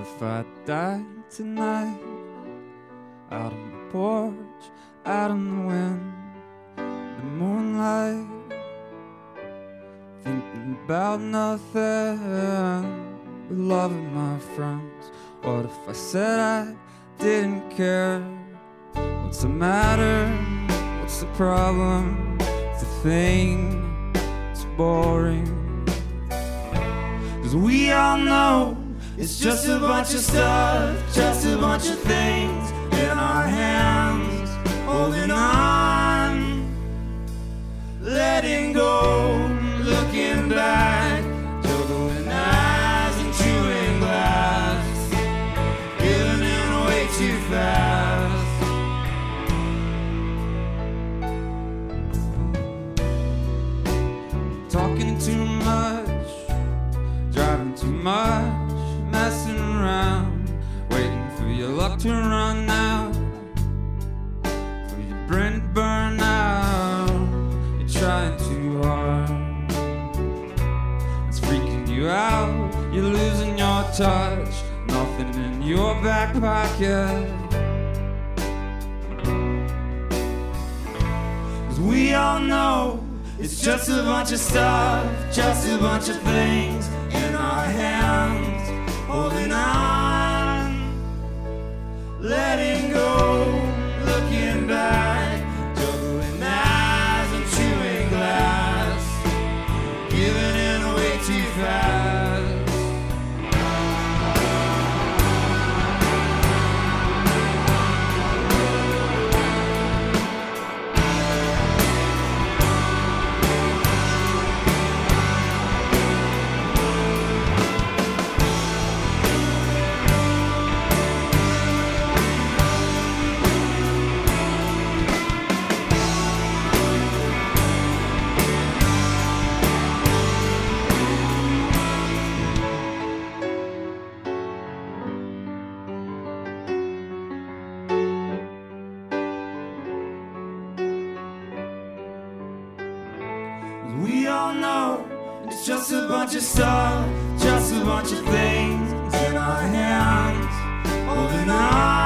if I died tonight? Out on the porch, out on the wind, the moonlight, thinking about nothing but loving my friends. What if I said I didn't care? What's the matter? What's the problem? It's a thing, it's boring. 'Cause we all know it's just a bunch of stuff, just a bunch of things in our hands, holding on, letting go, looking back, juggling eyes and chewing glass, giving in way too fast. Talking too much, driving too much, messing around, waiting for your luck to run out, for your brain to burn out. You're trying too hard, it's freaking you out. You're losing your touch, nothing in your back pocket. 'Cause we all know it's just a bunch of stuff, just a bunch of things in our hands, holding on, letting go, looking back, juggling eyes and chewing glass, giving in way too fast. We all know it's just a bunch of stuff, just a bunch of things in our hands, holding on.